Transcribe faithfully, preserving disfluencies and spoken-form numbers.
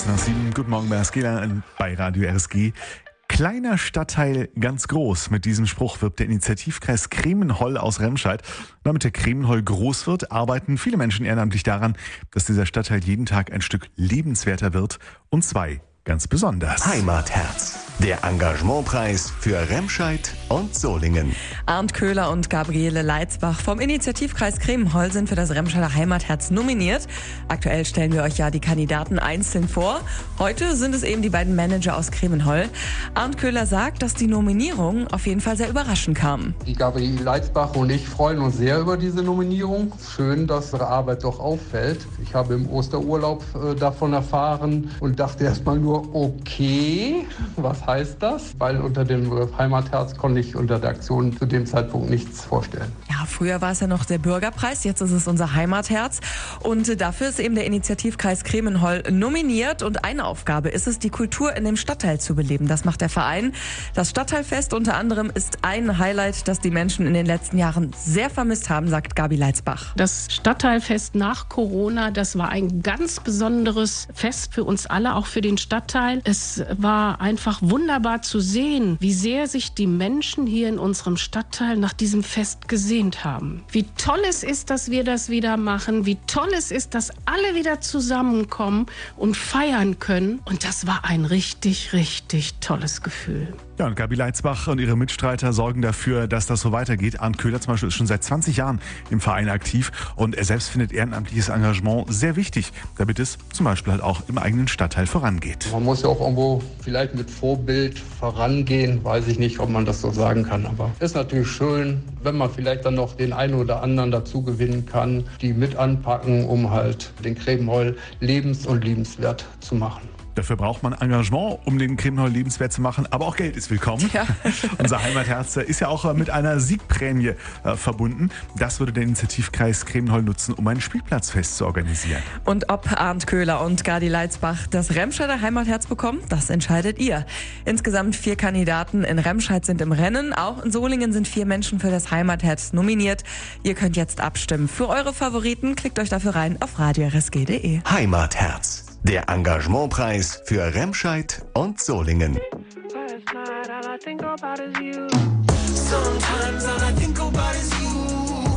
fünfzehn nach sieben. Guten Morgen bei Askela bei Radio R S G. Kleiner Stadtteil, ganz groß. Mit diesem Spruch wirbt der Initiativkreis Cremenhol aus Remscheid. Damit der Cremenhol groß wird, arbeiten viele Menschen ehrenamtlich daran, dass dieser Stadtteil jeden Tag ein Stück lebenswerter wird. Und zwei ganz besonders. Heimatherz, der Engagementpreis für Remscheid und Solingen. Arndt Köhler und Gabriele Leitzbach vom Initiativkreis Cremenhol sind für das Remscheider Heimatherz nominiert. Aktuell stellen wir euch ja die Kandidaten einzeln vor. Heute sind es eben die beiden Manager aus Cremenhol. Arndt Köhler sagt, dass die Nominierung auf jeden Fall sehr überraschend kam. Die Gabriele Leitzbach und ich freuen uns sehr über diese Nominierung. Schön, dass unsere Arbeit doch auffällt. Ich habe im Osterurlaub äh, davon erfahren und dachte erst mal nur, okay, was heißt das? Weil unter dem Begriff Heimatherz konnte ich unter der Aktion zu dem Zeitpunkt nichts vorstellen. Ja, früher war es ja noch der Bürgerpreis, jetzt ist es unser Heimatherz. Und dafür ist eben der Initiativkreis Cremenhol nominiert. Und eine Aufgabe ist es, die Kultur in dem Stadtteil zu beleben. Das macht der Verein. Das Stadtteilfest unter anderem ist ein Highlight, das die Menschen in den letzten Jahren sehr vermisst haben, sagt Gabi Leitzbach. Das Stadtteilfest nach Corona, das war ein ganz besonderes Fest für uns alle, auch für den Stadtteil. Es war einfach wunderbar zu sehen, wie sehr sich die Menschen hier in unserem Stadtteil nach diesem Fest gesehnt haben. Wie toll es ist, dass wir das wieder machen, wie toll es ist, dass alle wieder zusammenkommen und feiern können. Und das war ein richtig, richtig tolles Gefühl. Ja, und Gabi Leitzbach und ihre Mitstreiter sorgen dafür, dass das so weitergeht. Arndt Köhler zum Beispiel ist schon seit zwanzig Jahren im Verein aktiv und er selbst findet ehrenamtliches Engagement sehr wichtig, damit es zum Beispiel halt auch im eigenen Stadtteil vorangeht. Man muss ja auch irgendwo vielleicht mit Vorbild vorangehen, weiß ich nicht, ob man das so sagen kann, aber ist natürlich schön, wenn man vielleicht dann noch den einen oder anderen dazu gewinnen kann, die mit anpacken, um halt den Cremenhol lebens- und liebenswert zu machen. Dafür braucht man Engagement, um den Cremenhol lebenswert zu machen, aber auch Geld ist willkommen. Ja. Unser Heimatherz ist ja auch mit einer Siegprämie äh, verbunden. Das würde der Initiativkreis Cremenhol nutzen, um ein Spielplatzfest zu organisieren. Und ob Arndt Köhler und Gabi Leitzbach das Remscheider Heimatherz bekommen, das entscheidet ihr. Insgesamt vier Kandidaten in Remscheid sind im Rennen. Auch in Solingen sind vier Menschen für das Heimatherz nominiert. Ihr könnt jetzt abstimmen. Für eure Favoriten klickt euch dafür rein auf radio r s g punkt d e. Heimatherz, der Engagementpreis für Remscheid und Solingen. Last night, all I think about is you.